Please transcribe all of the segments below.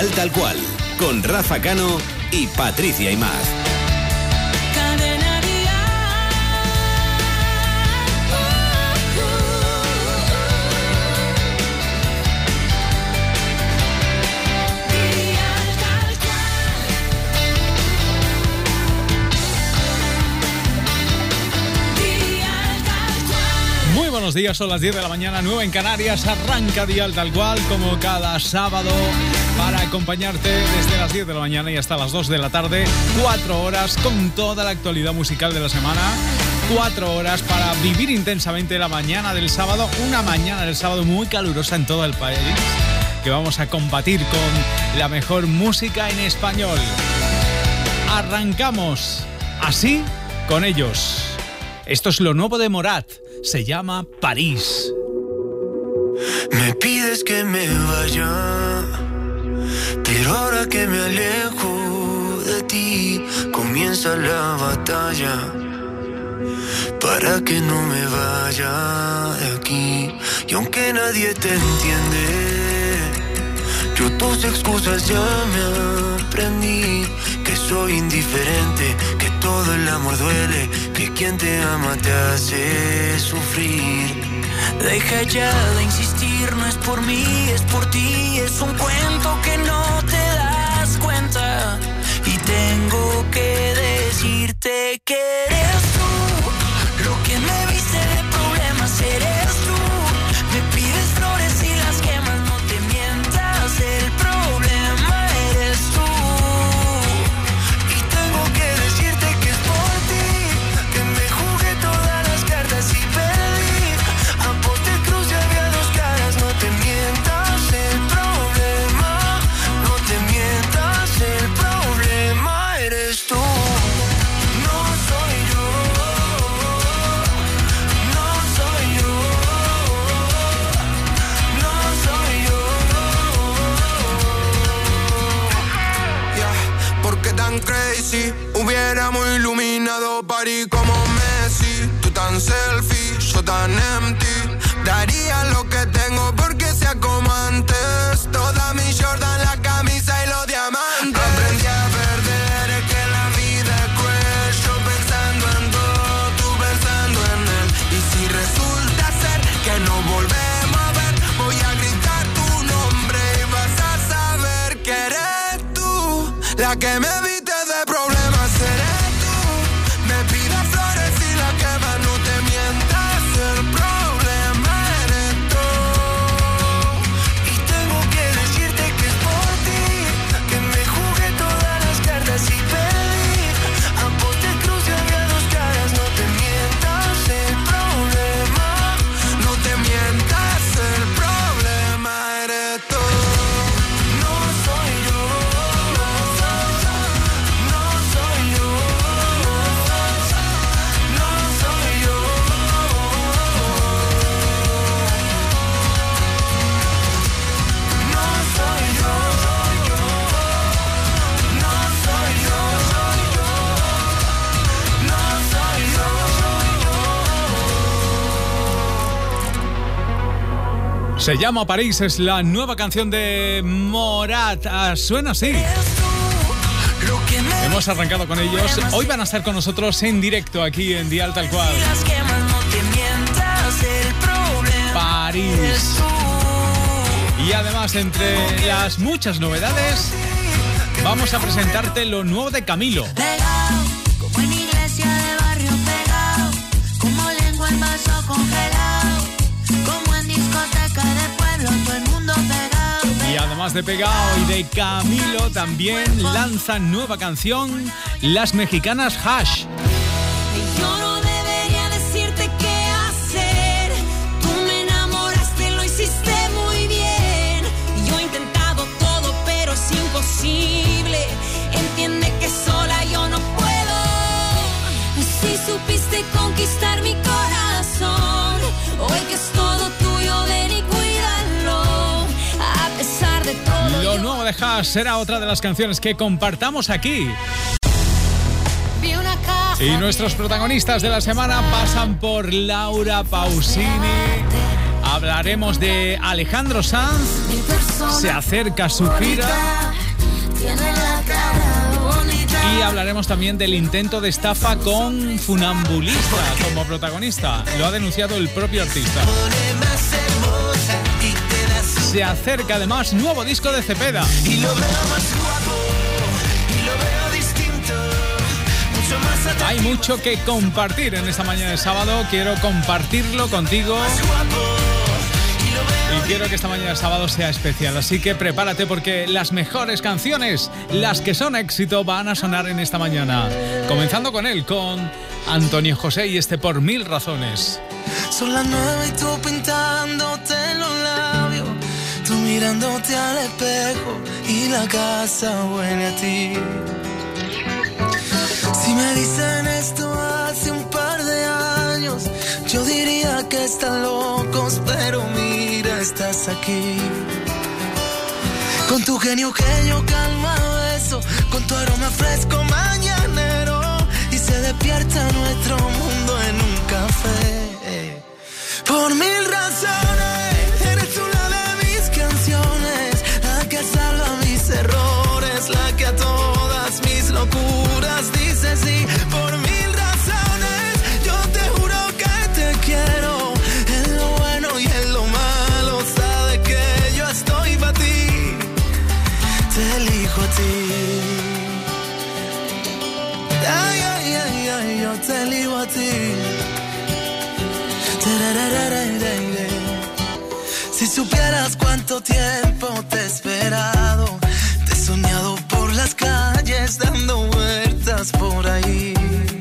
Dial Tal Cual, con Rafa Cano y Patricia Imaz. Buenos días, son las 10 de la mañana, 9 en Canarias. Arranca Dial Tal Cual como cada sábado para acompañarte desde las 10 de la mañana y hasta las 2 de la tarde. 4 horas con toda la actualidad musical de la semana. 4 horas para vivir intensamente la mañana del sábado. Una mañana del sábado muy calurosa en todo el país, que vamos a combatir con la mejor música en español. Arrancamos así con ellos. Esto es lo nuevo de Morat. Se llama París. Me pides que me vaya, pero ahora que me alejo de ti, comienza la batalla para que no me vaya de aquí. Y aunque nadie te entiende, yo tus excusas ya me aprendí. Que soy indiferente, que todo el amor duele, que quien te ama te hace sufrir. Deja ya de insistir, no es por mí, es por ti. Es un cuento que no te das cuenta. Y tengo que decirte que eres tú. Lo que me viste de problemas eres tú. Me pides flores y las quemas, no te mientas. El problema eres tú. Crazy, hubiéramos iluminado París como Messi. Tú tan selfie, yo tan empty. Daría lo que tengo porque sea como antes. Toda mi Jordan, la camisa y los diamantes. Aprendí a perder, que la vida es cruel. Yo pensando en todo, tú pensando en él. Y si resulta ser que no volvemos a ver, voy a gritar tu nombre y vas a saber que eres tú la que me viste. Eres tú, me pidas flores y la quemas, no te mientas, el problema eres tú. Y tengo que decirte que es por ti, que me jugué todas las cartas y pedí. Aposté cruz y había dos caras, no te mientas, el problema, no te mientas, el problema eres tú. Se llama París, es la nueva canción de Morat. Suena así. Hemos arrancado con ellos. Hoy van a estar con nosotros en directo aquí en Dial Tal Cual. París. Y además, entre las muchas novedades, vamos a presentarte lo nuevo de Camilo. Pegado, como en iglesia de barrio pegado, como lengua en vaso congelado, como en discoteca de pueblo, todo el mundo pegado. Y además de Pegao y de Camilo, también lanzan nueva canción las mexicanas Hash. Yo no debería decirte qué hacer, tú me enamoraste, lo hiciste muy bien. Yo he intentado todo, pero es imposible. Entiende que sola yo no puedo. Si supiste conquistar mi corazón, hoy que es todo tuyo, ven y cuídalo. A pesar de todo. Lo nuevo de Hash será otra de las canciones que compartamos aquí. Y nuestros protagonistas de la semana pasan por Laura Pausini. Hablaremos de Alejandro Sanz, se acerca su gira. tiene la cara bonita. Y hablaremos también del intento de estafa con funambulista como protagonista. Lo ha denunciado el propio artista. Se acerca además nuevo disco de Cepeda. Y lo veo más guapo, y lo veo distinto, mucho más atractivo. Hay mucho que compartir en esta mañana de sábado. Quiero compartirlo contigo. Y quiero que esta mañana de sábado sea especial. Así que prepárate porque las mejores canciones, las que son éxito, van a sonar en esta mañana. Comenzando con él, con Antonio José y este Por Mil Razones. Son las 9 y tú pintándote los labios, tú mirándote al espejo y la casa huele a ti. Si me dicen esto hace un par de años, yo diría que están locos, pero mira, estás aquí. Con tu genio calma beso, con tu aroma fresco mañanero, y se despierta nuestro mundo en un café. Por mil razones, eres tú la de mis canciones, la que salva mis errores, la que a todas mis locuras dice sí. Por mil razones, yo te juro que te quiero, en lo bueno y en lo malo, sabes que yo estoy para ti, te elijo a ti. Ay, ay, ay, ay, yo te elijo a ti. Si supieras cuánto tiempo te he esperado, te he soñado por las calles dando vueltas por ahí.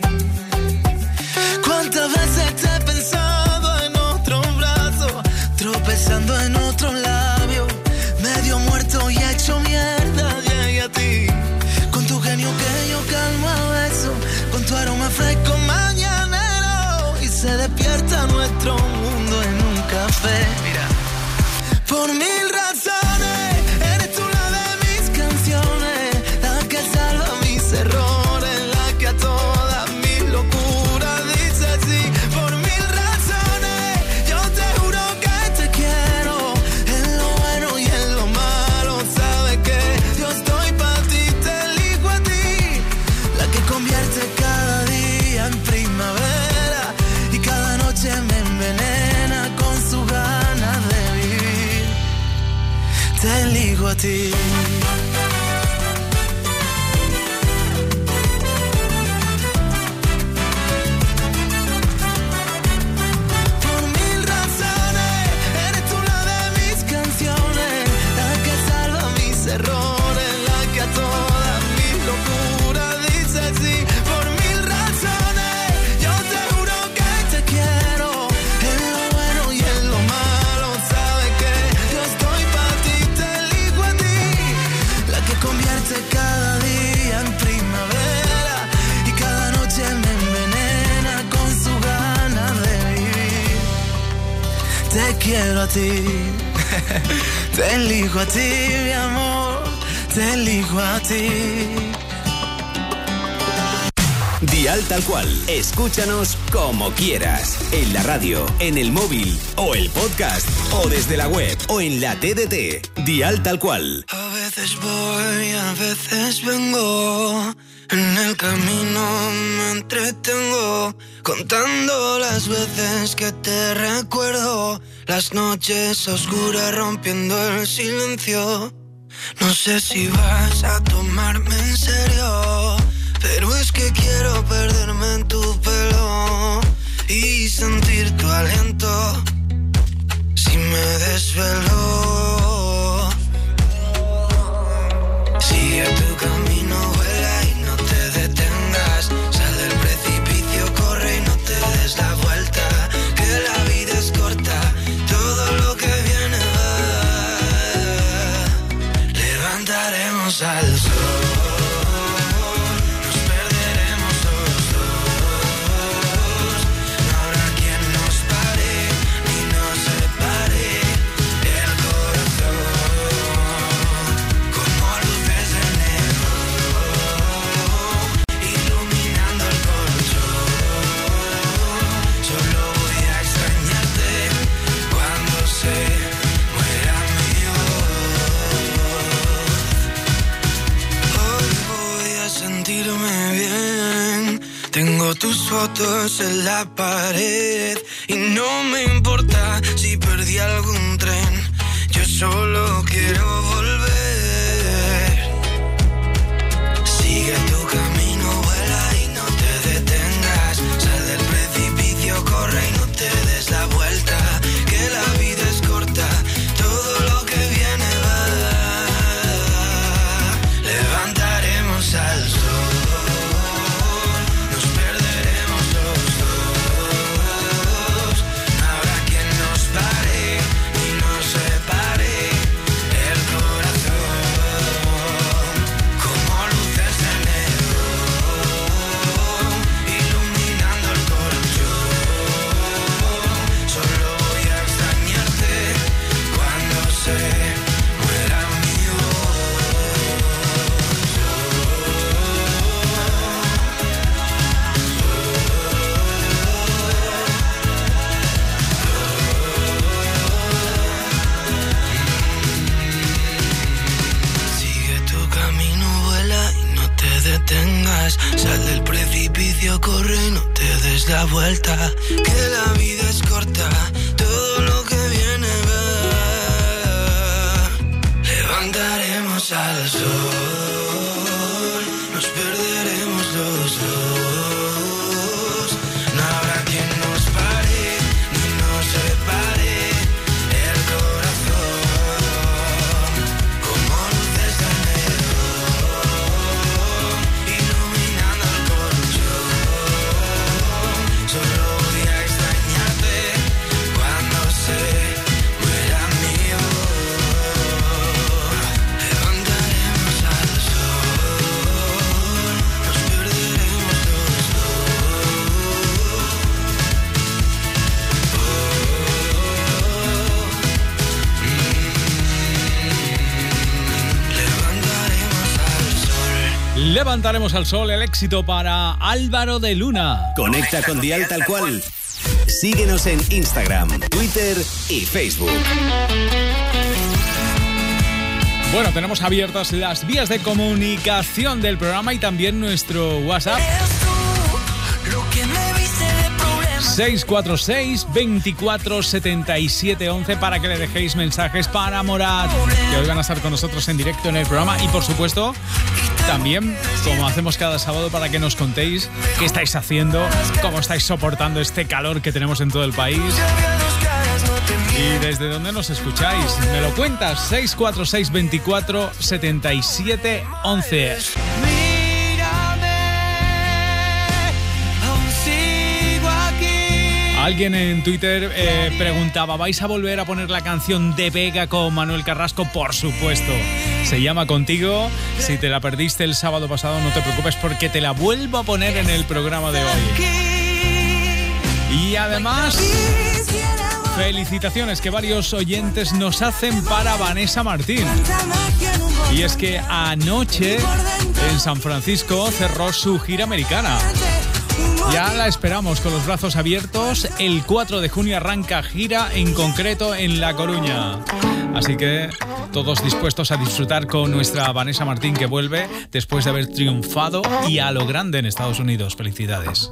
Cuántas veces te he pensado en otro brazo, tropezando en otro labio, medio muerto y hecho mierda, llegué a ti. Con tu genio que yo calmo a beso, con tu aroma fresco mañanero, y se despierta nuestro mundo en un café. Mira. Por mil razones, eres tú la de mis canciones, la que salva mis errores, la que a todas mis locuras dice sí. Por mil razones, yo te juro que te quiero, en lo bueno y en lo malo, sabes que yo estoy para ti, te elijo a ti, la que convierte cada día en primavera y cada noche me envenena con su ganas de vivir. Te elijo a ti. Por mil razones, eres tú la de mis canciones, la que salva mis errores, la que a todas mis locuras dice sí. Por mil razones, yo te juro que te quiero, en lo bueno y en lo malo, sabes que yo estoy para ti, te elijo a ti, la que convierte cada día en primavera y cada noche me envenena con su ganas de vivir. Te quiero a ti, te elijo a ti, mi amor, te elijo a ti. Dial Tal Cual. Escúchanos como quieras. En la radio, en el móvil o el podcast o desde la web o en la TDT. Dial Tal Cual. A veces voy, a veces vengo, en el camino me entretengo, contando las veces que te recuerdo, las noches oscuras rompiendo el silencio. No sé si vas a tomarme en serio, pero es que quiero perderme en tu pelo y sentir tu aliento si me desvelo. Sigue tu camino, vuela y no te detengas. Sal del precipicio, corre y no te des la vuelta, que la vida es corta, todo lo que viene va. Levantaremos al sol. El sentirme bien. Tengo tus fotos en la pared y no me importa si perdí algún tren. Yo solo quiero volver. Sigue tu camino, vuela y no te detengas. Sal del precipicio, corre y no te des la vuelta. Que la vida es corta, todo lo que viene va. Levantaremos al sol. Sal del precipicio, corre y no te des la vuelta. Que la vida es corta, todo lo que viene va. Levantaremos al sol, nos perderemos los dos. No habrá quien nos pare ni nos separe. El corazón como luces de enero, iluminando el colchón. Solo voy a extrañarte cuando se muera mi voz. Levantaremos al sol, nos perderemos los Levantaremos al sol, el éxito para Álvaro de Luna. Conecta con Dial Tal Cual. Síguenos en Instagram, Twitter y Facebook. Bueno, tenemos abiertas las vías de comunicación del programa y también nuestro WhatsApp. 646 24 77 11 para que le dejéis mensajes para Morat, que hoy van a estar con nosotros en directo en el programa, y por supuesto también, como hacemos cada sábado, para que nos contéis qué estáis haciendo, cómo estáis soportando este calor que tenemos en todo el país y desde dónde nos escucháis. Me lo cuentas. 646 24 77 11. Alguien en Twitter preguntaba, ¿vais a volver a poner la canción de Vega con Manuel Carrasco? Por supuesto. Se llama Contigo. Si te la perdiste el sábado pasado, no te preocupes porque te la vuelvo a poner en el programa de hoy. Y además, felicitaciones que varios oyentes nos hacen para Vanessa Martín. Y es que anoche en San Francisco cerró su gira americana. Ya la esperamos con los brazos abiertos. El 4 de junio arranca gira, en concreto en La Coruña. Así que todos dispuestos a disfrutar con nuestra Vanessa Martín, que vuelve después de haber triunfado y a lo grande en Estados Unidos. Felicidades.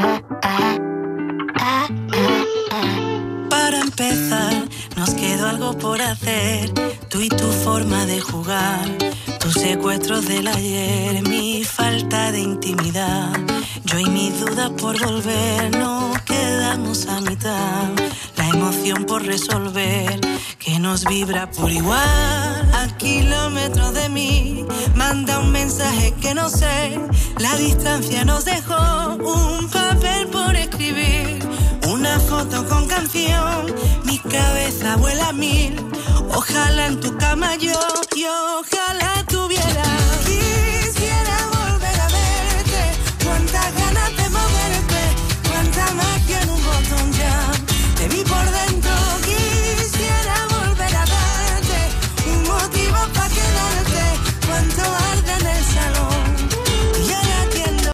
Para empezar, nos quedó algo por hacer. Tú y tu forma de jugar, tus secuestros del ayer, mi falta de intimidad. Yo y mis dudas por volver, nos quedamos a mitad. La emoción por resolver, que nos vibra por igual. A kilómetros de mí, manda un mensaje que no sé. La distancia nos dejó un papel por escribir. Una foto con canción, mi cabeza vuela a mil. Ojalá en tu cama yo y ojalá tuviera. Quisiera volver a verte, cuántas ganas de moverte, cuánta magia en un botón ya. Te vi por dentro, quisiera volver a darte un motivo para quedarte, cuánto arde en el salón. Y ahora atiendo.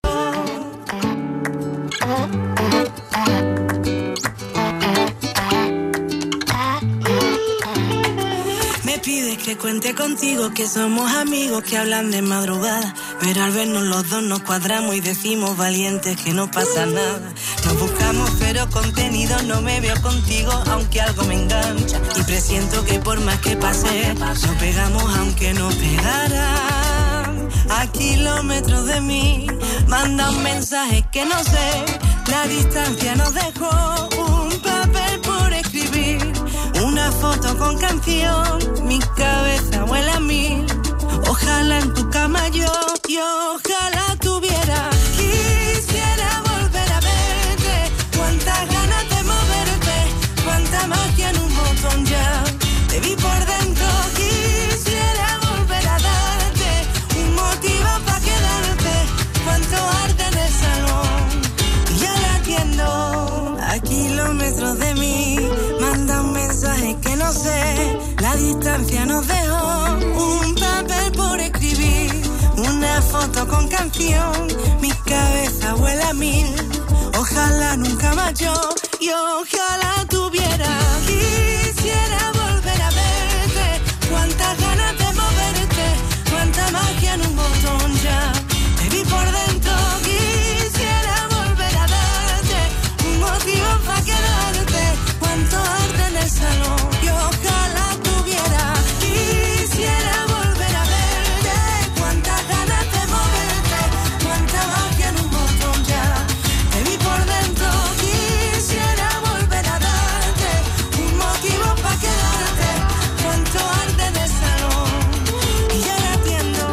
Me pide que cuente contigo, que somos amigos que hablan de madrugada. Pero al vernos los dos nos cuadramos y decimos valientes que no pasa nada. Nos buscamos pero contenido, no me veo contigo aunque algo me engancha. Y presiento que por más que pase, nos pegamos aunque no pegaran. A kilómetros de mí, manda un mensaje que no sé. La distancia nos dejó un papel por escribir. Una foto con canción, mi cabeza vuela a mil. Ojalá en tu cama yo ojalá tuviera. Quisiera volver a verte, cuántas ganas de moverte, cuánta magia en un botón ya. Te vi por dentro, quisiera volver a darte un motivo para quedarte, cuánto arte en el salón. Y ya la atiendo, a kilómetros de mí, manda un mensaje que no sé. La distancia nos dejó un papel por escribir, una foto con canción, mi cabeza vuela a mil. Ojalá nunca más yo y ojalá tuviera. Quisiera volver a verte, cuántas ganas de moverte, cuánta magia en un botón ya. Te vi por dentro, quisiera volver a darte un motivo para quedarte, cuánto arte en el salón. Y ojalá tuviera. Quisiera volver a verte, cuántas ganas de moverte, cuánta magia en un botón ya. Te vi por dentro, quisiera volver a darte un motivo para quedarte, cuánto arte en el salón. Y ya la atiendo,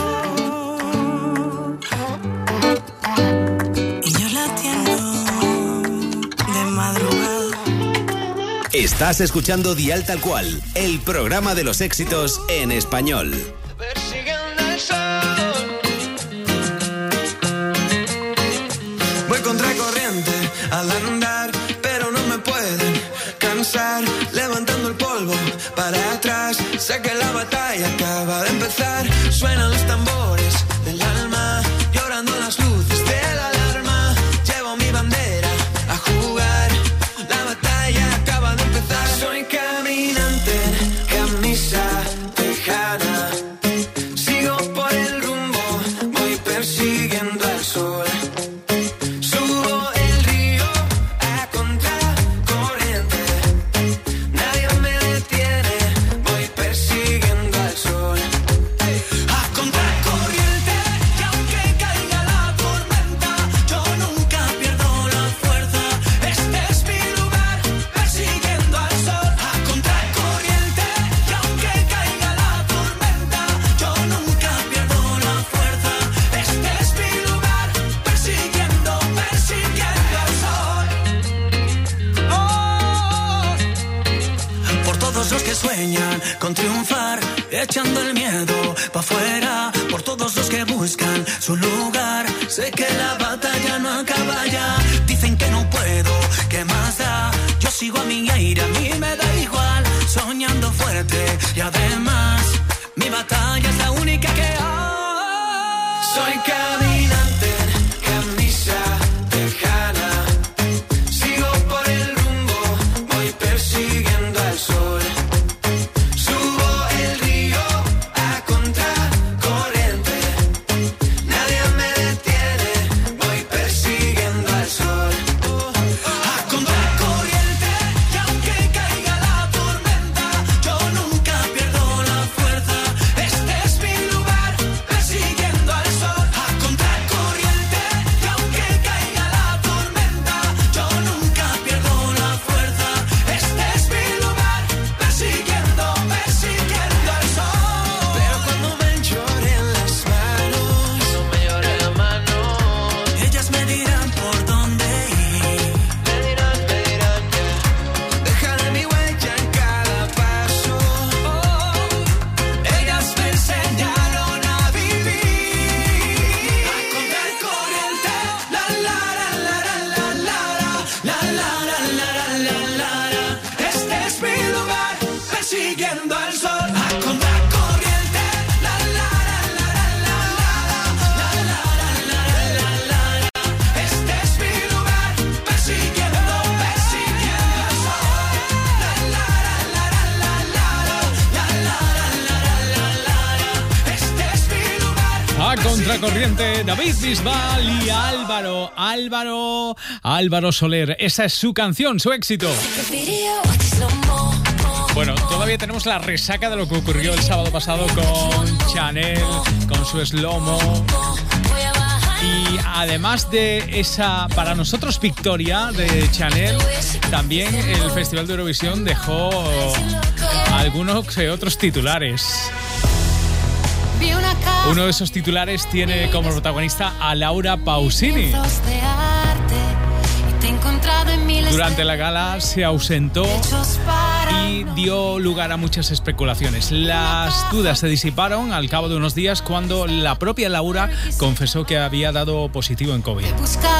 y yo la atiendo de madrugada. Estás escuchando Dial Tal Cual, el programa de los éxitos en español. Voy contra corriente al andar, pero no me pueden cansar. Levantando el polvo para atrás, sé que la batalla acaba de empezar. Suenan los tambores del alma, llorando las luces de la alarma. Llevo mi bandera a jugar, la batalla acaba de empezar. Soy caminante, camisa tejana, sigo por el rumbo, voy persiguiendo al sol. Subo el río a contracorriente, nadie me detiene, voy persiguiendo al sol. A contracorriente, que aunque caiga la tormenta, yo nunca pierdo la fuerza. Este es mi lugar, persiguiendo al sol. A contracorriente, que aunque caiga la tormenta, yo nunca pierdo la fuerza. Este es mi lugar, persiguiendo al sol. Por todos los que sueñan con triunfar, echando el miedo pa' afuera. Por todos los que buscan su lugar, sé que la batalla no acaba ya. Dicen que no puedo, ¿qué más da? Yo sigo a mi aire, a mí me da igual. Soñando fuerte y además mi batalla es la única que hay. Soy caminante, camisa tejana, sigo por el rumbo, voy persiguiendo al sol. Subo el río a contracorriente, nadie me detiene, voy persiguiendo al sol. A contracorriente, y aunque caiga la tormenta, yo nunca pierdo la fuerza. Este es mi lugar, persiguiendo al sol. A contracorriente. corriente, David Bisbal y Álvaro Soler. Esa es su canción, su éxito. Bueno, todavía tenemos la resaca de lo que ocurrió el sábado pasado con Chanel, con su Slow-Mo. Y además de esa, para nosotros, victoria de Chanel, también el Festival de Eurovisión dejó algunos otros titulares. Uno de esos titulares tiene como protagonista a Laura Pausini. Durante la gala se ausentó y dio lugar a muchas especulaciones. Las dudas se disiparon al cabo de unos días cuando la propia Laura confesó que había dado positivo en COVID.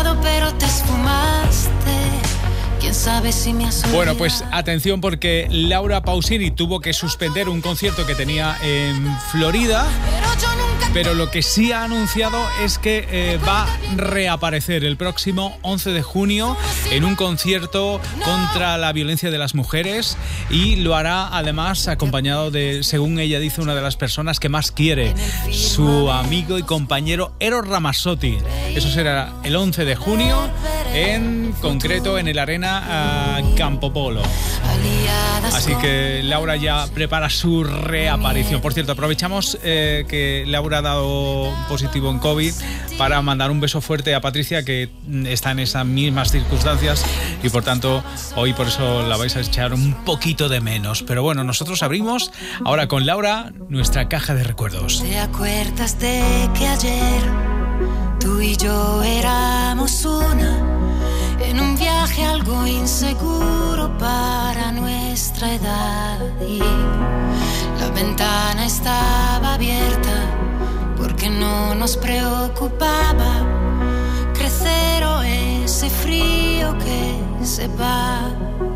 Bueno, pues atención, porque Laura Pausini tuvo que suspender un concierto que tenía en Florida, pero lo que sí ha anunciado es que va a reaparecer el próximo 11 de junio en un concierto contra la violencia de las mujeres, y lo hará además acompañado de, según ella dice, una de las personas que más quiere, su amigo y compañero Eros Ramazzotti. Eso será el 11 de junio, en concreto en el Arena Campopolo. Así que Laura ya prepara su reaparición. Por cierto, aprovechamos que Laura ha dado positivo en COVID para mandar un beso fuerte a Patricia, que está en esas mismas circunstancias, y por tanto hoy por eso la vais a echar un poquito de menos. Pero bueno, nosotros abrimos ahora con Laura nuestra caja de recuerdos. ¿Te acuerdas de que ayer tú y yo éramos una? En un viaje algo inseguro para nuestra edad, y la ventana estaba abierta porque no nos preocupaba crecer o ese frío que separa.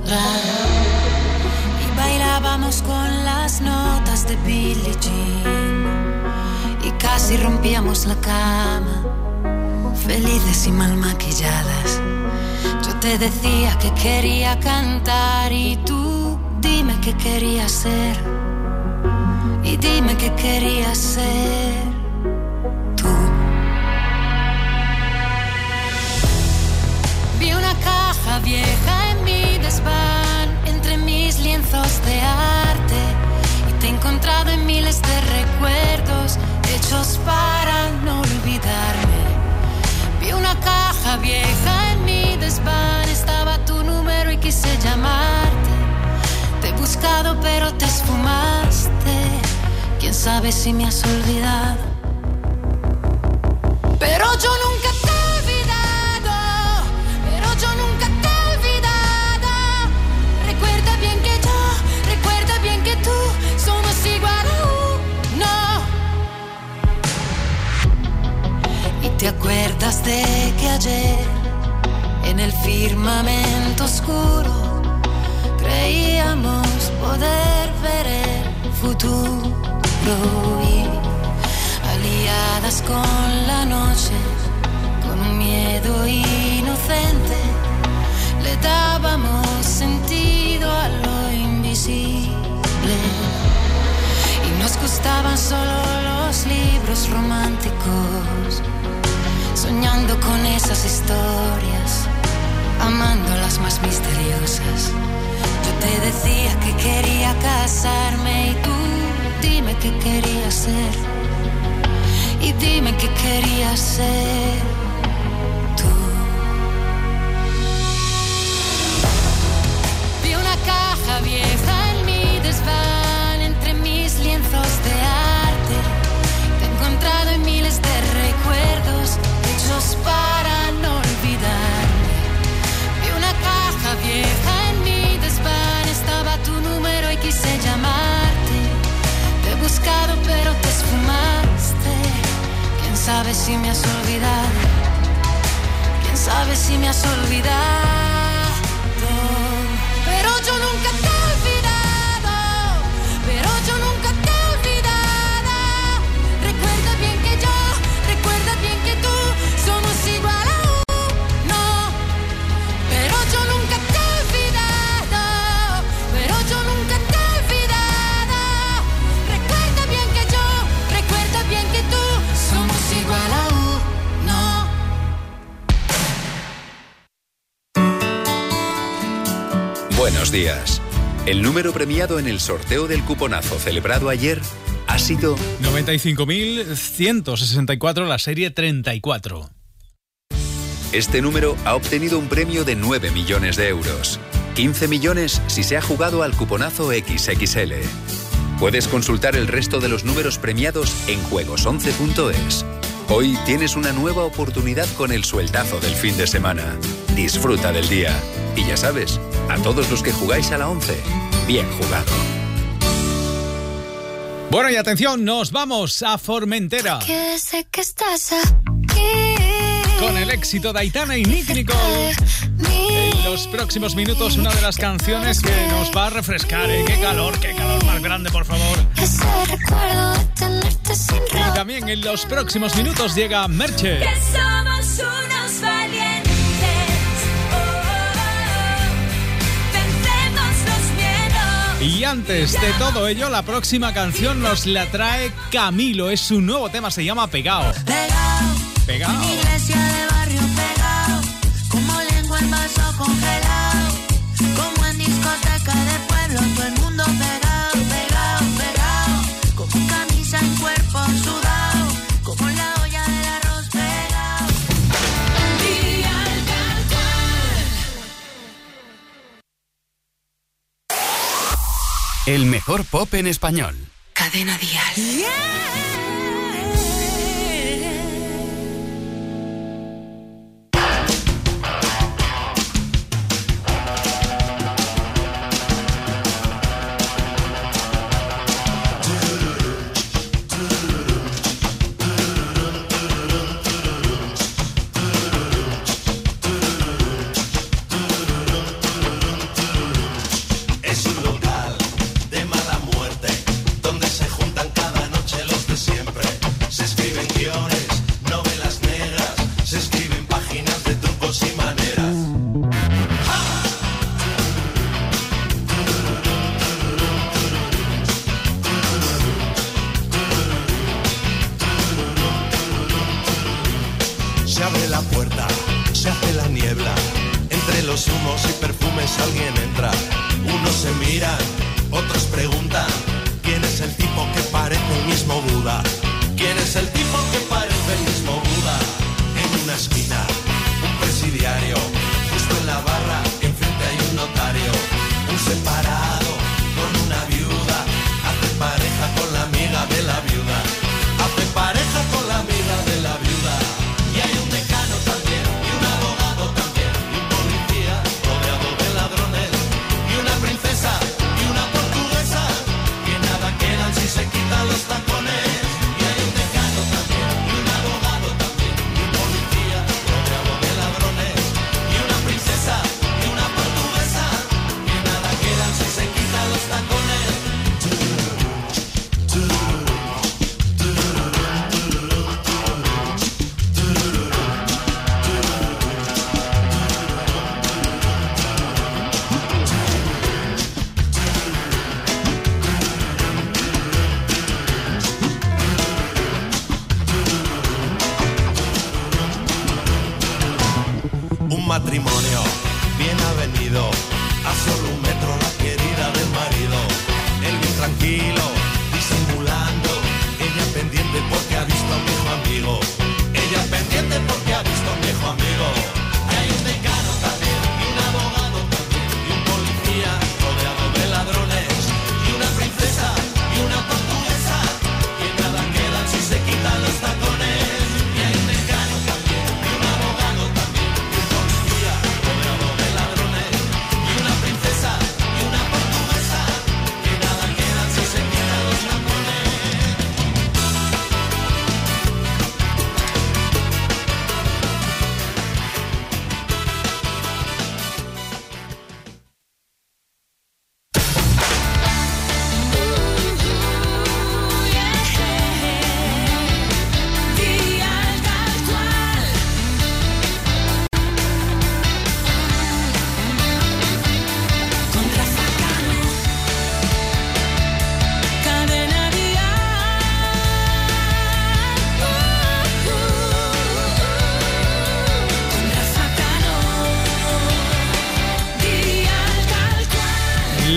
Y bailábamos con las notas de Billie Jean y casi rompíamos la cama, felices y mal maquilladas. Yo te decía que quería cantar y tú dime qué querías ser. Y dime qué querías ser tú. Vi una caja vieja en mi desván, entre mis lienzos de arte, y te he encontrado en miles de recuerdos hechos para no olvidarme. Vi una caja vieja en mi desván, estaba tu número y quise llamarte. Te he buscado pero te esfumaste, quién sabe si me has olvidado. Pero yo nunca te he olvidado, pero yo nunca te he olvidado. Recuerda bien que yo, recuerda bien que tú somos igual a uno. Y te acuerdas de que ayer en el firmamento oscuro creíamos poder ver el futuro, y aliadas con la noche, con un miedo inocente, le dábamos sentido a lo invisible. Y nos gustaban solo los libros románticos, soñando con esas historias, amando las más misteriosas. Yo te decía que quería casarme y tú dime qué querías ser. Y dime qué querías ser tú. Vi una caja vieja en mi desván, entre mis lienzos de arte. Te he encontrado en miles de recuerdos hechos para no olvidarme. Vi una caja vieja en mi desván, estaba tu número y quise llamarte. Te he buscado pero te esfumaste, quién sabe si me has olvidado, quién sabe si me has olvidado. Pero yo nunca te he olvidado, pero yo nunca te he olvidado. Recuerda bien que yo, recuerda bien que tú somos igual a uno. Pero yo nunca te he olvidado, pero yo nunca te he olvidado. Recuerda bien que yo, recuerda bien que tú somos igual a uno. Buenos días. El número premiado en el sorteo del cuponazo celebrado ayer ha sido 95.164, la serie 34. Este número ha obtenido un premio de 9 millones de euros. 15 millones si se ha jugado al cuponazo XXL. Puedes consultar el resto de los números premiados en juegos11.es. Hoy tienes una nueva oportunidad con el sueldazo del fin de semana. Disfruta del día. Y ya sabes, a todos los que jugáis a la 11, bien jugado. Bueno, y atención, nos vamos a Formentera. Que sé que estás aquí. Con el éxito de Aitana y Nicky Nicole. En los próximos minutos, una de las canciones que nos va a refrescar. Qué calor más grande, por favor. Y también en los próximos minutos llega Merche. Que somos unos valientes. Vencemos los miedos. Y antes de todo ello, la próxima canción nos la trae Camilo. Es su nuevo tema, se llama Pegao. Pegao. En iglesia de barrio pegado, como lengua en vaso congelado, como en discoteca de pueblo, todo el mundo pegado, pegado, pegado, como camisa en cuerpo sudado, como la olla del arroz pegado. Dial tal cual. El mejor pop en español. Cadena Dial.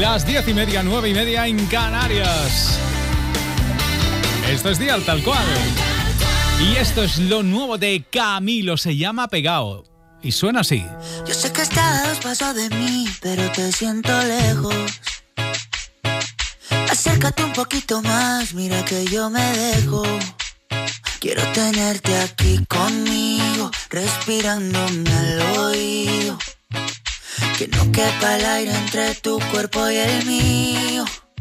Las 10:30, 9:30 en Canarias. Esto es Dial Tal Cual. Y esto es lo nuevo de Camilo, se llama Pegao. Y suena así. Yo sé que estás a 2 pasos de mí, pero te siento lejos. Acércate un poquito más, mira que yo me dejo. Quiero tenerte aquí conmigo, respirándome al oído. Que no quepa el aire entre tu cuerpo y el mío.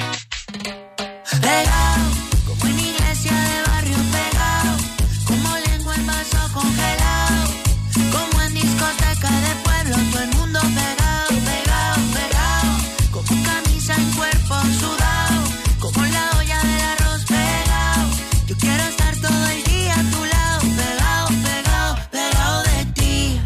Pegao, como en iglesia de barrio pegao. Como lengua en vaso congelado. Como en discoteca de pueblo, todo el mundo pegao, pegao, pegao. Como camisa en cuerpo sudado. Como la olla del arroz pegao. Yo quiero estar todo el día a tu lado. Pegao, pegao, pegao de ti.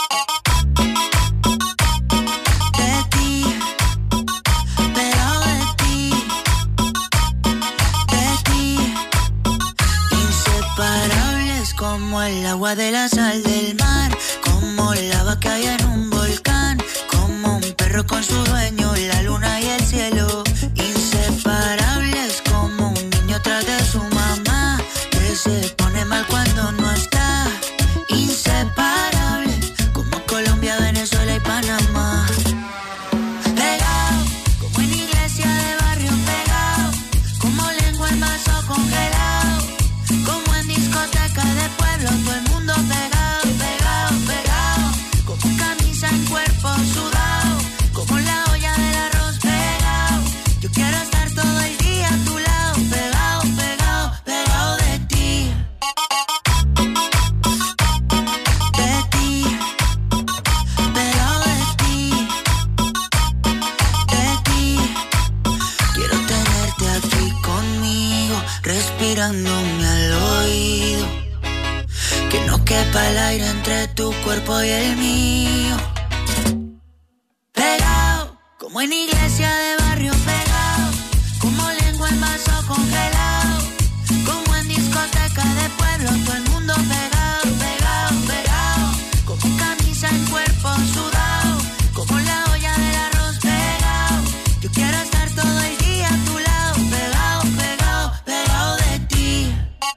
Como el agua de la sal del mar, como lava que hay en un volcán, como un perro con su dueño, la luna y el cielo, inseparables como un niño tras de su mamá, que se pone mal cuando no está, inseparables como Colombia, Venezuela y Panamá. Pegao, como en iglesia de barrio pegao, como lengua en vaso congelado, como en discoteca de pueblo, todo el mundo pegao, pegao, pegao. Como camisa en cuerpo sudado, como la olla del arroz pegao. Yo quiero estar todo el día a tu lado, pegao, pegao, pegao de ti. De ti, pegao de ti. De ti. Quiero tenerte aquí conmigo, respirándome al oído. Que no quepa el aire entre tu cuerpo y el mío. Pegao, como en iglesia de barrio pegao. Como lengua en vaso congelado. Como en discoteca de pueblo, todo el mundo pegao, pegao, pegao. Como camisa en cuerpo sudado. Como la olla del arroz pegao. Yo quiero estar todo el día a tu lado. Pegao, pegao, pegao de ti.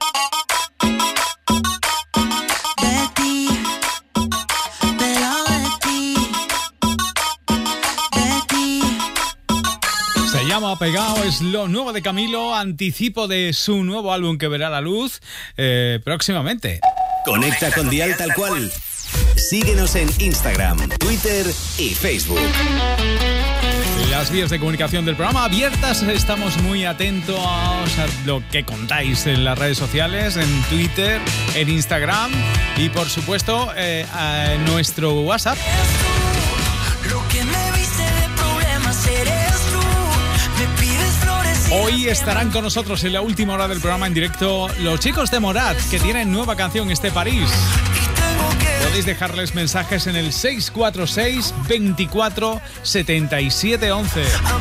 Se llama Pegao, es lo nuevo de Camilo, anticipo de su nuevo álbum que verá la luz próximamente. Conecta con Dial Tal Cual. Síguenos en Instagram, Twitter y Facebook. Las vías de comunicación del programa abiertas, estamos muy atentos a lo que contáis en las redes sociales, en Twitter, en Instagram y por supuesto a nuestro WhatsApp. Lo que me viste de problemas eres tú. Me pides flores. Hoy estarán con nosotros en la última hora del programa en directo los chicos de Morat, que tienen nueva canción, Este París. Podéis dejarles mensajes en el 646 24 77 11.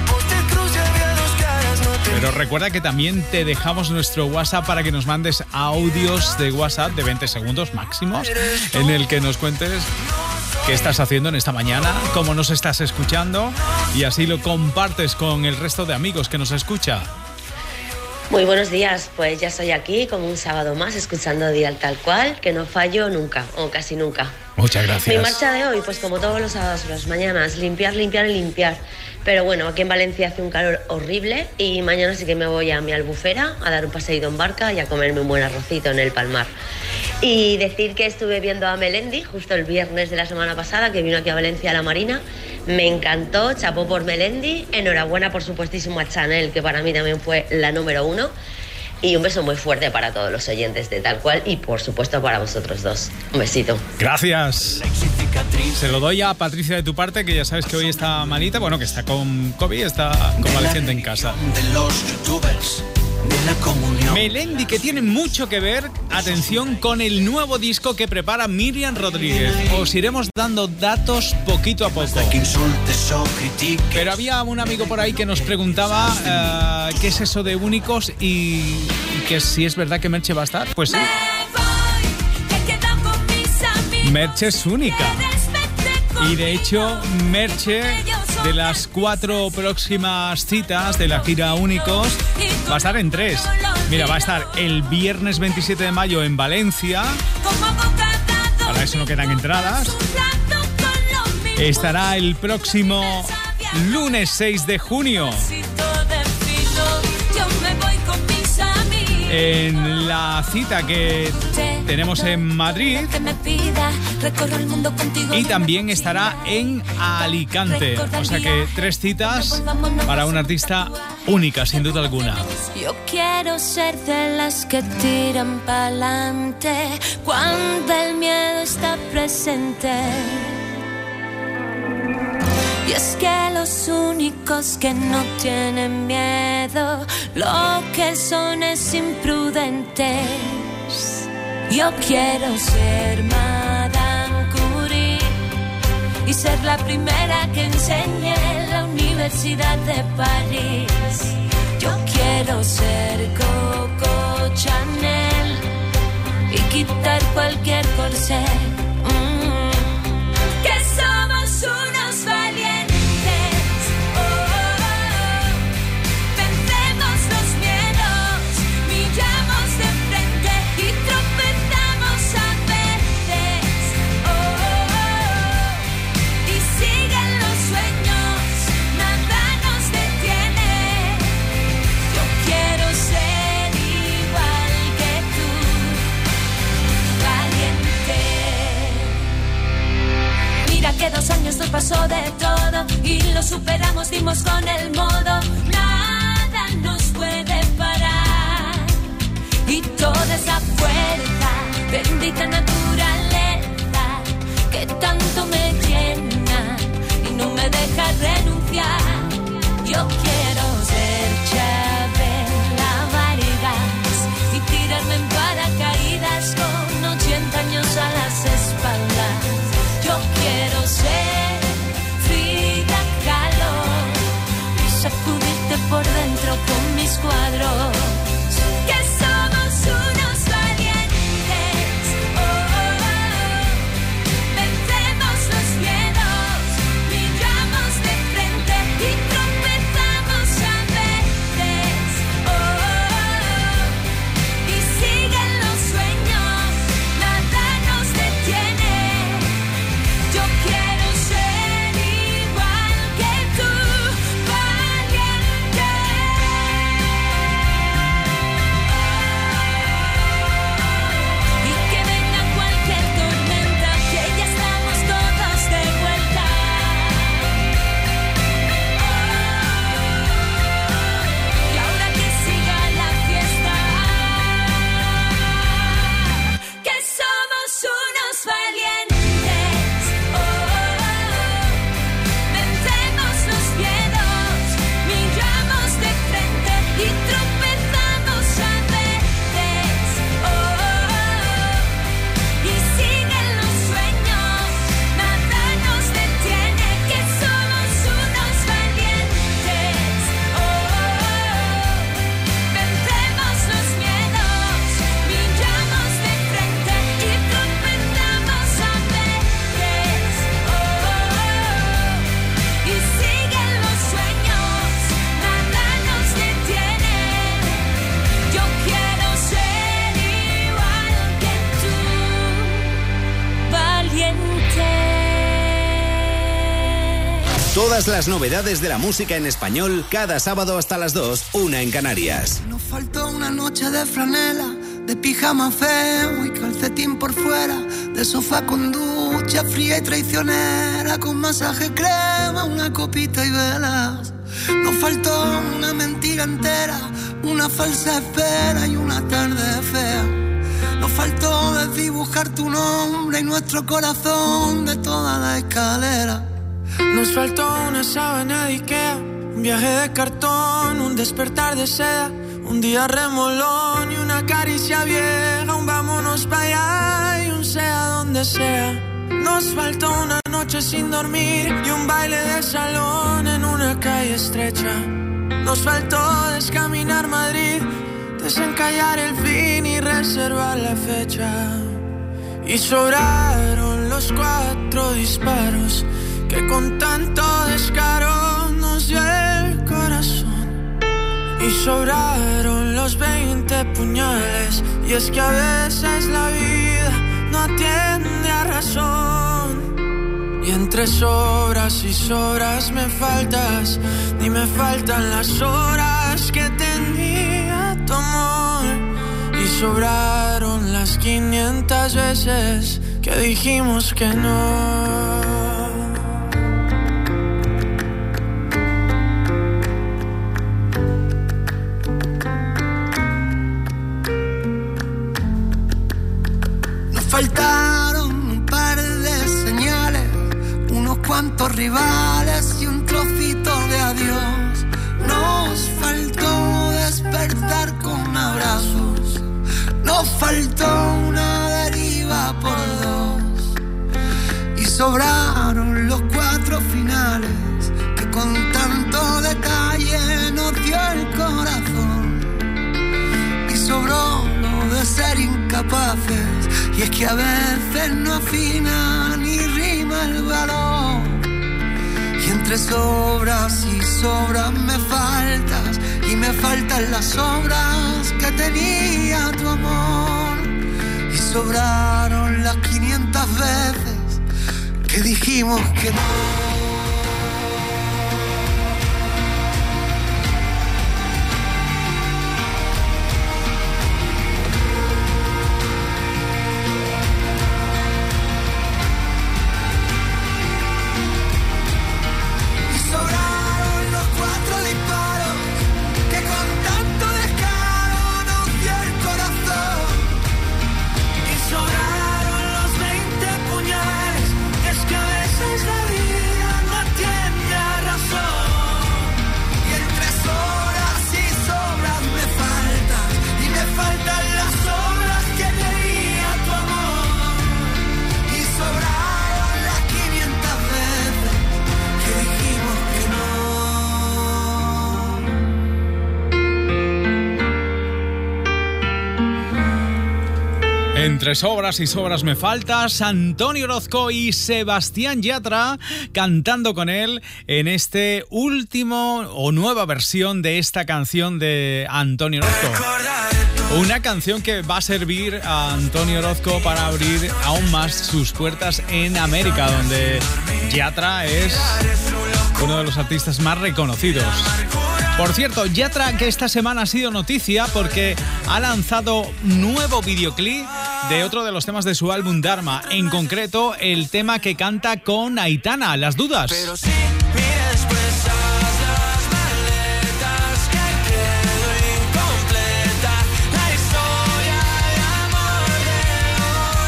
Pero recuerda que también te dejamos nuestro WhatsApp para que nos mandes audios de WhatsApp de 20 segundos máximos en el que nos cuentes qué estás haciendo en esta mañana, cómo nos estás escuchando y así lo compartes con el resto de amigos que nos escucha. Muy buenos días, pues ya estoy aquí como un sábado más escuchando Dial Tal Cual, que no fallo nunca o casi nunca. Muchas gracias. Mi marcha de hoy, pues como todos los sábados, las mañanas, limpiar, limpiar y limpiar. Pero bueno, aquí en Valencia hace un calor horrible y mañana sí que me voy a mi Albufera a dar un paseíto en barca y a comerme un buen arrocito en el Palmar. Y decir que estuve viendo a Melendi justo el viernes de la semana pasada, que vino aquí a Valencia a la Marina. Me encantó, chapó por Melendi. Enhorabuena, por supuestísimo, a Chanel, que para mí también fue la número 1. Y un beso muy fuerte para todos los oyentes de Tal Cual y, por supuesto, para vosotros dos. Un besito. Gracias. Se lo doy a Patricia de tu parte, que ya sabes que hoy está malita. Bueno, que está con COVID, está convaleciente en casa. De los youtubers de la comunión. Melendi, que tiene mucho que ver, atención, con el nuevo disco que prepara Miriam Rodríguez. Os iremos dando datos poquito a poco. Pero había un amigo por ahí que nos preguntaba qué es eso de únicos y que si es verdad que Merche va a estar. Pues sí. Merche es única. Y de hecho, Merche de las 4 próximas citas de la gira Únicos, va a estar en 3. Mira, va a estar el viernes 27 de mayo en Valencia. Para eso no quedan entradas. Estará el próximo lunes 6 de junio en la cita que tenemos en Madrid, y también estará en Alicante. O sea que 3 citas para una artista única, sin duda alguna. Yo quiero ser de las que tiran pa'lante cuando el miedo está presente. Y es que los únicos que no tienen miedo, lo que son es imprudentes. Yo quiero ser Madame Curie y ser la primera que enseñe en la Universidad de París. Yo quiero ser Coco Chanel y quitar cualquier corsé. Que somos unos valientes. Que 2 años nos pasó de todo y lo superamos, dimos con el modo. Nada nos puede parar. Y toda esa fuerza, bendita naturaleza, que tanto me llena y no me deja renunciar. Yo quiero ser Chabela Vargas y tirarme en paracaídas con 80 años a las espaldas. Yo quiero ser Frida Kahlo y sacudirte por dentro con mis cuadros. Que somos unos valientes. Oh, oh, oh. Vencemos los miedos, miramos de frente y tropezamos a veces. Oh, oh, oh. Y siguen los sueños, nada nos detiene. Yo quiero ser igual que tú, valiente. Y que venga cualquier tormenta, que ya estamos todos de vuelta. Y ahora que siga la fiesta, que somos unos valientes. Vencemos los miedos, miramos de frente y tropezamos a veces. Oh, oh, oh. Y siguen los sueños, nada nos detiene. Que somos unos valientes. Oh, oh, oh. Vencemos los miedos, miramos de frente y tropezamos a veces. Oh, oh, oh. Y siguen los sueños, nada nos detiene. Yo quiero ser igual que tú, valiente. Todas las novedades de la música en español, cada sábado hasta las 2, 1 en Canarias. Nos faltó una noche de franela, de pijama feo y calcetín por fuera, de sofá con ducha fría y traicionera, con masaje crema, una copita y velas. Nos faltó una mentira entera, una falsa espera y una tarde fea. Nos faltó desdibujar tu nombre y nuestro corazón de toda la escalera. Nos faltó una sábana de Ikea, un viaje de cartón, un despertar de seda, un día remolón y una caricia vieja, un vámonos pa' allá y un sea donde sea. Nos faltó una noche sin dormir y un baile de salón en una calle estrecha. Nos faltó descaminar Madrid, desencallar el fin y reservar la fecha. Y sobraron los 4 disparos que con tanto descaro nos dio el corazón. Y sobraron los 20 puñales. Y es que a veces la vida no atiende a razón. Y entre sobras y sobras me faltas. Ni me faltan las horas que tenía tu amor. Y sobraron las 500 veces que dijimos que no. Faltaron un par de señales, unos cuantos rivales y un trocito de adiós. Nos faltó despertar con abrazos, nos faltó una deriva por dos. Y sobraron los 4 finales que con tanto detalle nos dio el corazón. Y sobró lo de ser incapaces. Y es que a veces no afina ni rima el valor. Y entre sobras y sobras me faltas. Y me faltan las obras que tenía tu amor. Y sobraron las 500 veces que dijimos que no. Entre sobras y sobras me faltas, Antonio Orozco y Sebastián Yatra cantando con él en este último o nueva versión de esta canción de Antonio Orozco. Una canción que va a servir a Antonio Orozco para abrir aún más sus puertas en América, donde Yatra es uno de los artistas más reconocidos. Por cierto, Yatra, que esta semana ha sido noticia porque ha lanzado nuevo videoclip de otro de los temas de su álbum Dharma, en concreto el tema que canta con Aitana, Las Dudas. Pero sí, mira después las maletas que quedó incompleta la historia de amor de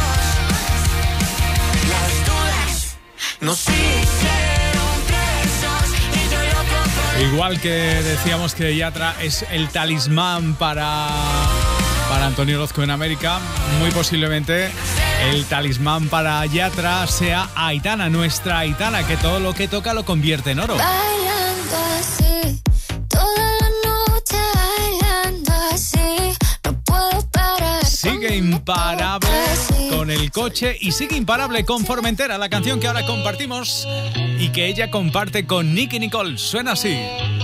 los dos. Las dudas no hicieron presos y yo loco. Igual que decíamos que Yatra es el talismán para Antonio Orozco en América, muy posiblemente el talismán para Yatra sea Aitana, nuestra Aitana, que todo lo que toca lo convierte en oro. Bailando así, toda la noche bailando así, no puedo parar. Sigue imparable con el coche y sigue imparable con Formentera, la canción que ahora compartimos y que ella comparte con Nicki Nicole. Suena así.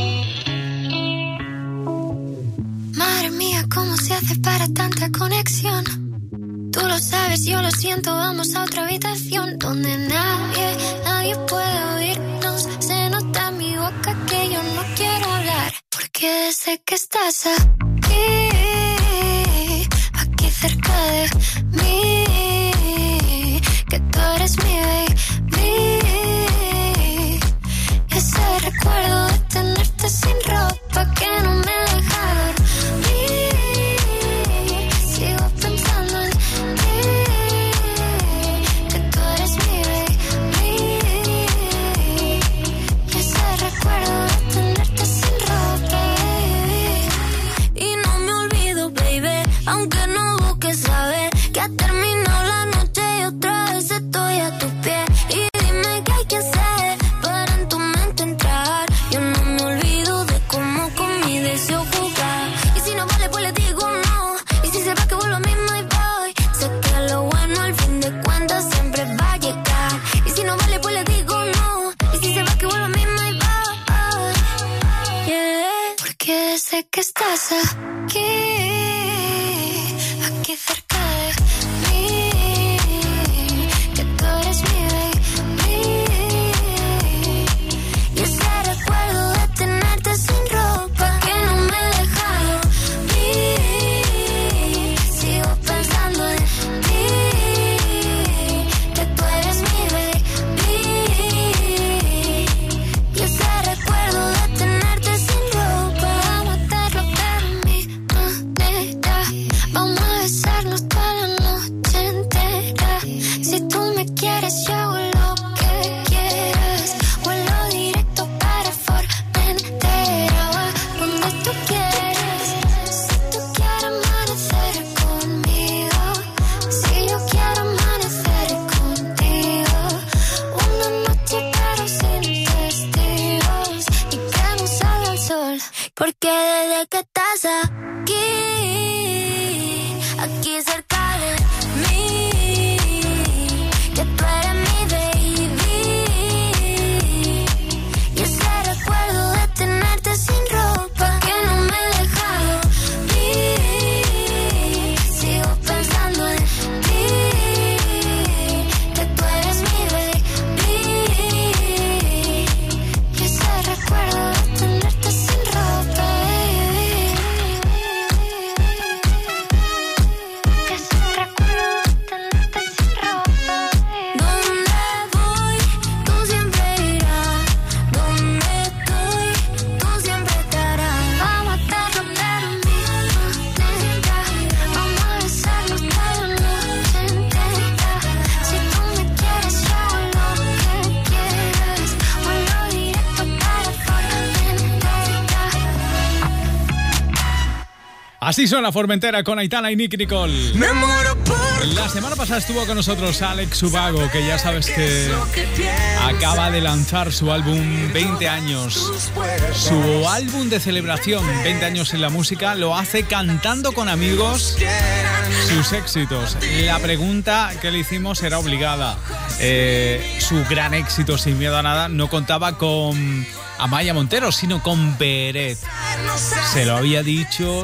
Madre mía, ¿cómo se hace para tanta conexión? Tú lo sabes, yo lo siento, vamos a otra habitación donde nadie puede oírnos. Se nota en mi boca que yo no quiero hablar, porque sé que estás aquí cerca de mí, que tú eres mi baby. Ese recuerdo de tenerte sin ropa que no me deja dormir. Sigo pensando en ti, que tú eres mi baby. Ese recuerdo de tenerte sin ropa, baby. Y no me olvido, baby, aunque no busques saber que ha terminado la noche y otra vez estoy a tus pies. Y dime qué hay que hacer para en tu mente entrar. Yo no me olvido de cómo con mi deseo jugar. Y si no vale, pues le digo no. Y si se va, que vuelvo a mí, my boy. Sé que lo bueno al fin de cuentas siempre va a llegar. Y si no vale, pues le digo no. desde que estás aquí, aquí cerca de mí, que tú eres mi baby. Y ese recuerdo de tenerte sin ropa que no me he dejado ir. Sigo pensando en ti, que tú eres mi baby. Y ese recuerdo de tenerte sin ropa, vamos a hacerlo de mi manera. Vamos a besarnos toda la noche entera. Si tú me quieres, yo hago lo que quieras. Vuelo directo para Formentera, donde tú quieras. Si tú quieres amanecer conmigo, si yo quiero amanecer contigo. Una noche pero sin testigos y que no salga el sol, porque desde que estás aquí, aquí cerca de mí, que tú eres mi baby. Y ese recuerdo de tenerte sin ropa que no me he dejado ir. Sigo pensando en ti, que tú eres mi baby. Y ese recuerdo de tenerte sin ropa, que ese recuerdo de tenerte sin ropa. Donde voy, tú siempre irás. Donde estoy, tú siempre estarás. Vamos a hacerlo de mi manera. Vamos a besarnos toda la noche entera. Si tú me quieres, yo hago lo que quieras. Vuelo directo para Formentera. Así suena Formentera con Aitana y Nicky Nicole. Me muero por La semana pasada estuvo con nosotros Alex Ubago, que ya sabes que acaba de lanzar su álbum 20 años. Su álbum de celebración, 20 años en la música, lo hace cantando con amigos sus éxitos. La pregunta que le hicimos era obligada. Su gran éxito, Sin miedo a nada, no contaba con Amaya Montero, sino con Beret. Se lo había dicho,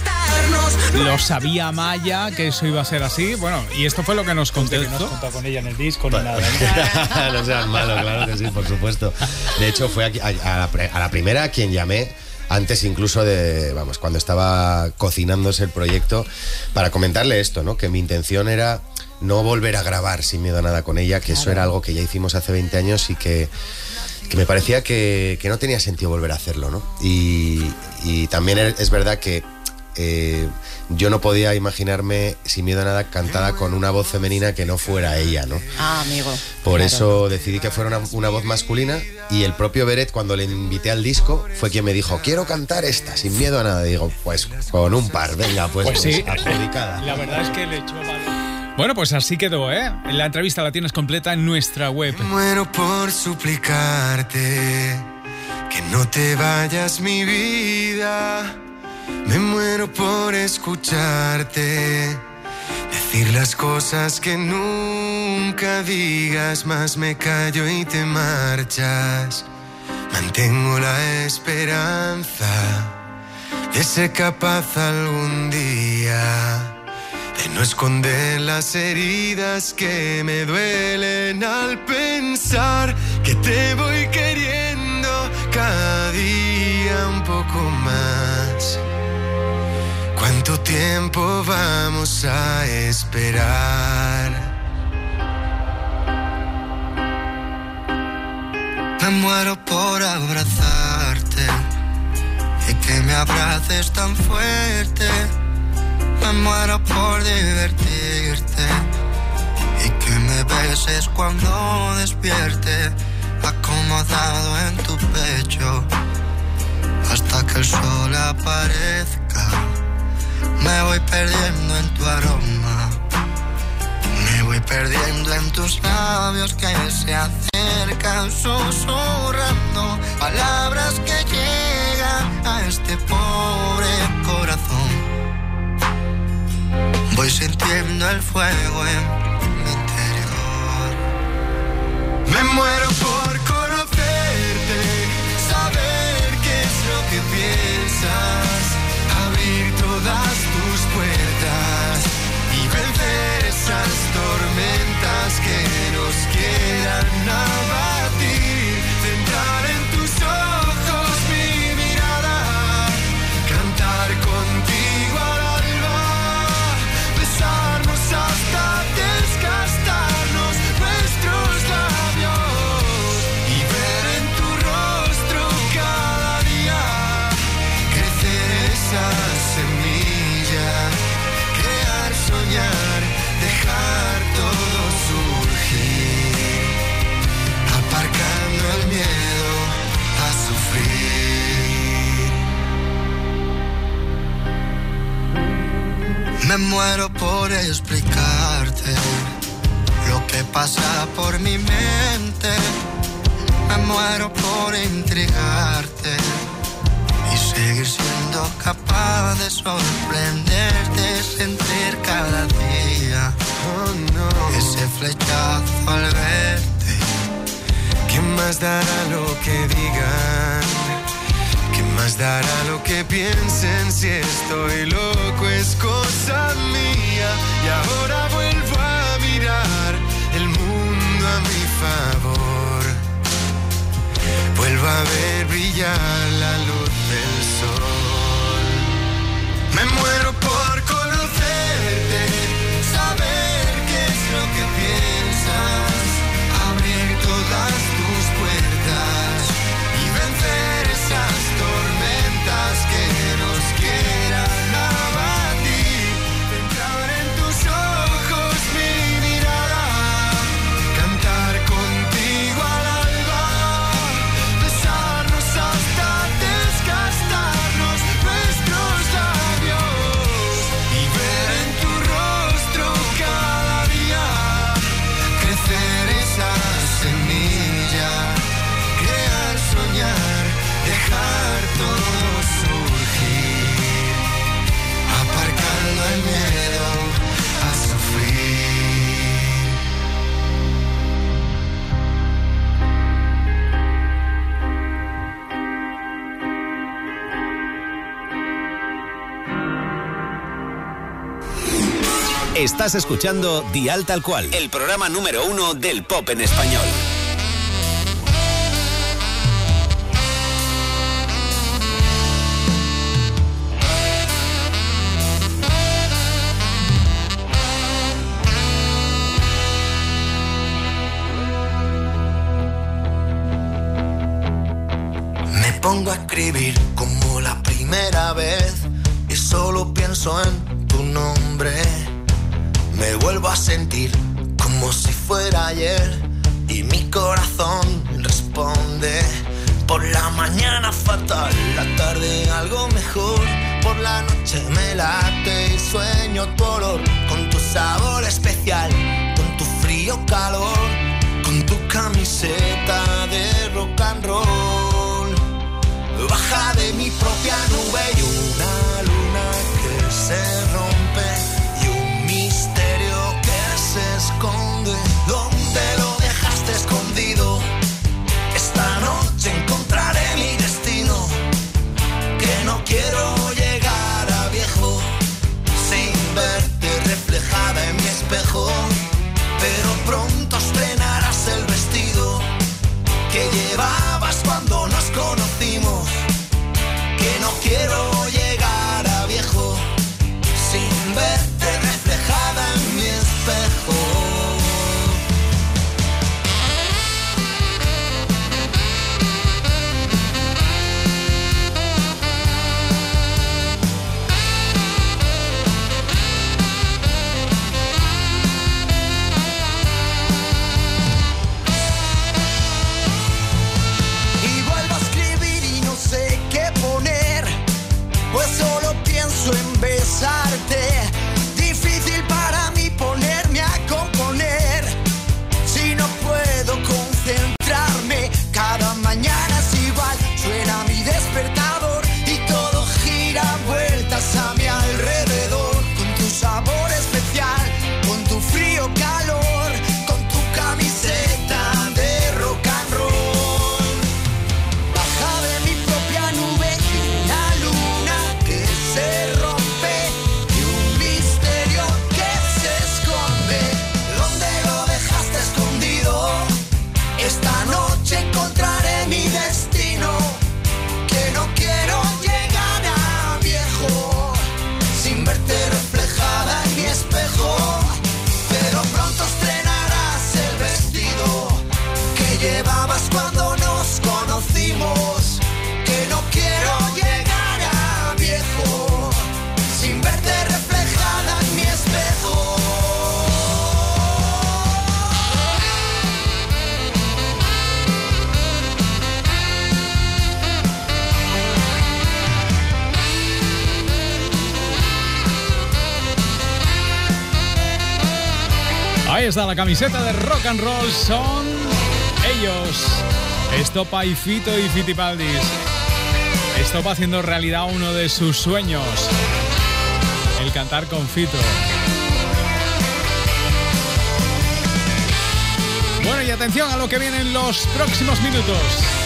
lo sabía Amaya, que eso iba a ser así. Bueno, y esto fue lo que nos contestó. No has contado con ella en el disco ni nada, ¿no? No seas malo, claro que sí, por supuesto. De hecho, fue aquí, a la primera a quien llamé, antes incluso de, vamos, cuando estaba cocinándose el proyecto, para comentarle esto, ¿no? Que mi intención era no volver a grabar Sin miedo a nada con ella, que eso era algo que ya hicimos hace 20 años y que me parecía que no tenía sentido volver a hacerlo, ¿no? Y también es verdad que yo no podía imaginarme Sin miedo a nada cantada con una voz femenina que no fuera ella, ¿no? Ah, amigo. Por eso decidí que fuera una voz masculina, y el propio Beret, cuando le invité al disco, fue quien me dijo: quiero cantar esta, Sin miedo a nada. Digo, pues con un par, venga, pues sí, adjudicada. La verdad es que le echó Bueno, pues así quedó, ¿eh? La entrevista la tienes completa en nuestra web. Muero por suplicarte que no te vayas, mi vida. Me muero por escucharte decir las cosas que nunca digas, más me callo y te marchas. Mantengo la esperanza de ser capaz algún día de no esconder las heridas que me duelen al pensar que te voy queriendo cada día un poco más. ¿Cuánto tiempo vamos a esperar? Me muero por abrazarte y que me abraces tan fuerte. Me muero por divertirte y que me beses cuando despierte, acomodado en tu pecho hasta que el sol aparezca. Me voy perdiendo en tu aroma, me voy perdiendo en tus labios que se acercan susurrando palabras que llegan a este pobre corazón. Voy sintiendo el fuego en mi interior. Me muero por conocerte, saber qué es lo que piensas. Me muero por explicarte lo que pasa por mi mente. Me muero por intrigarte y seguir siendo capaz de sorprenderte, sentir cada día ese flechazo al verte. ¿Qué más dará lo que digan? ¿Qué más dará lo que piensen? Si estoy loco es cosa mía. Y ahora vuelvo a mirar el mundo a mi favor. Vuelvo a ver brillar la luz del sol. Me muero por conocerte, saber qué es lo que piensas, abrir todas tus puertas y vencer esas tormentas que nos quieran abatir. Entrar en tus ojos mi mirada, cantar contigo al alba, besarnos hasta desgastarnos nuestros labios y ver en tu rostro cada día crecer esa semilla, crear, soñar, dejar todo surgir, aparcando el miedo a sufrir. Estás escuchando Dial Tal Cual, el programa número 1 del pop en español. Me pongo a escribir como la primera vez y solo pienso en tu nombre. Me vuelvo a sentir como si fuera ayer y mi corazón responde. Por la mañana fatal, la tarde algo mejor. Por la noche me late y sueño tu olor, con tu sabor especial, con tu frío calor, con tu camiseta de rock and roll. Baja de mi propia nube y una luna que se rompe y un misterio que se esconde. ¿Dónde lo dejaste escondido? Esta noche encontraré mi destino, que no quiero llegar a viejo sin verte reflejada en mi espejo. Pero pronto estrenarás el vestido que llevabas cuando nos conocimos, que no quiero llegar a viejo sin verte reflejada en mi espejo. Y vuelvo a escribir y no sé qué poner, pues solo pienso en besarte. Difícil para mí ponerme a componer si no puedo concentrarme. Cada mañana es igual, suena mi despertador y todo gira vueltas a mi alrededor. Con tu sabor especial, con tu frío calor, con tu camiseta de rock and roll. Baja de mi propia nube y una luna que se rompe y un misterio que se esconde. ¿Dónde lo dejaste escondido? Esta noche encontraré mi destino, que no quiero llegar a viejo sin verte reflejada en mi espejo. Pero pronto estrenarás el vestido que llevabas cuando nos conocimos, que no quiero llegar a viejo sin verte reflejada en mi espejo. Ahí está la camiseta de Rock and Roll, son ellos. Estopa y Fito y Fitipaldis. Estopa haciendo realidad uno de sus sueños, el cantar con Fito. Bueno, y atención a lo que viene en los próximos minutos.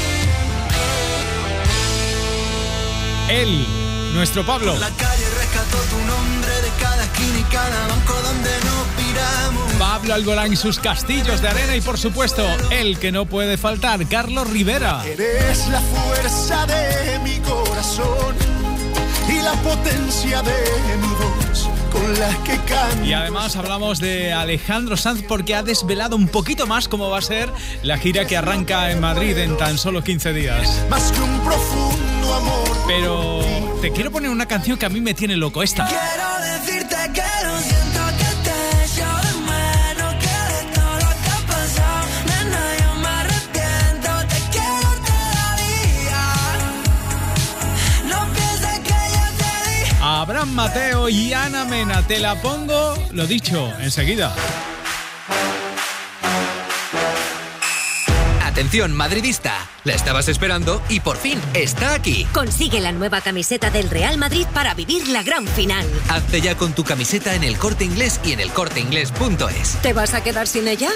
Él, nuestro Pablo. La calle rescató tu nombre de cada esquina y cada banco donde nos piramos. Pablo Alborán y sus castillos de arena y, por supuesto, el que no puede faltar, Carlos Rivera. Eres la fuerza de mi corazón y la potencia de mi voz con las que canto. Y además hablamos de Alejandro Sanz porque ha desvelado un poquito más cómo va a ser la gira que arranca en Madrid en tan solo 15 días. Más que un profundo amor. Pero te quiero poner una canción que a mí me tiene loco, esta. Quiero decirte que lo siento, que te echo de menos, que de todo lo que ha pasado, nena, yo me arrepiento, te quiero todavía. No pienses que ya te di. Abraham Mateo y Ana Mena, te la pongo, lo dicho, enseguida. Atención, madridista. La estabas esperando y por fin está aquí. Consigue la nueva camiseta del Real Madrid para vivir la gran final. Hazte ya con tu camiseta en El Corte Inglés y en elcorteinglés.es. ¿Te vas a quedar sin ella?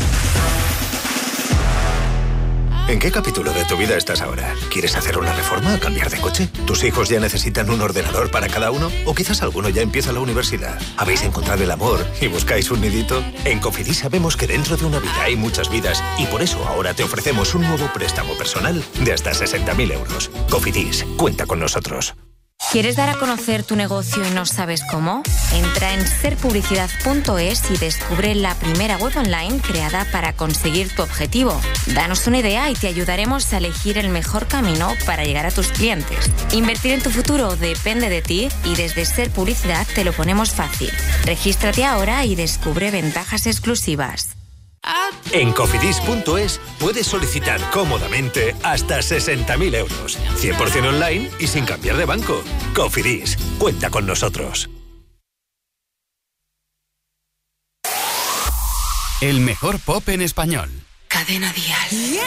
¿En qué capítulo de tu vida estás ahora? ¿Quieres hacer una reforma o cambiar de coche? ¿Tus hijos ya necesitan un ordenador para cada uno? ¿O quizás alguno ya empieza la universidad? ¿Habéis encontrado el amor y buscáis un nidito? En Cofidis sabemos que dentro de una vida hay muchas vidas y por eso ahora te ofrecemos un nuevo préstamo personal de hasta 60.000 euros. Cofidis, cuenta con nosotros. ¿Quieres dar a conocer tu negocio y no sabes cómo? Entra en serpublicidad.es y descubre la primera web online creada para conseguir tu objetivo. Danos una idea y te ayudaremos a elegir el mejor camino para llegar a tus clientes. Invertir en tu futuro depende de ti y desde Ser Publicidad te lo ponemos fácil. Regístrate ahora y descubre ventajas exclusivas. En cofidis.es puedes solicitar cómodamente hasta 60.000 euros, 100% online y sin cambiar de banco. Cofidis, cuenta con nosotros. El mejor pop en español. Cadena Dial.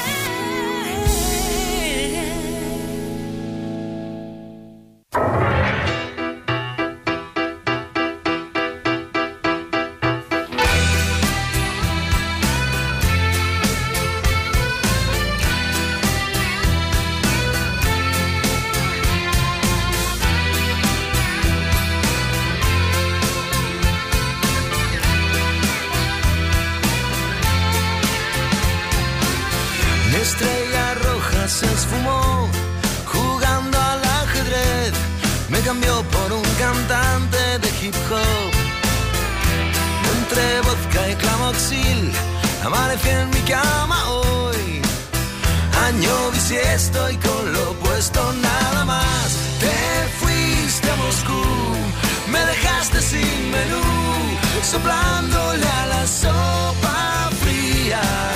Estrella roja se esfumó jugando al ajedrez, me cambió por un cantante de hip hop. Entre vodka y clamoxil amanecí en mi cama hoy. Año bisiesto y con lo opuesto nada más. Te fuiste a Moscú, me dejaste sin menú, soplándole a la sopa fría.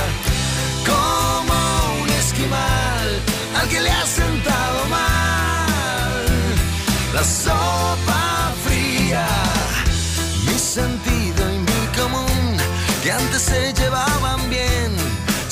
Como un esquimal al que le ha sentado mal la sopa fría. Mi sentido y mi común que antes se llevaba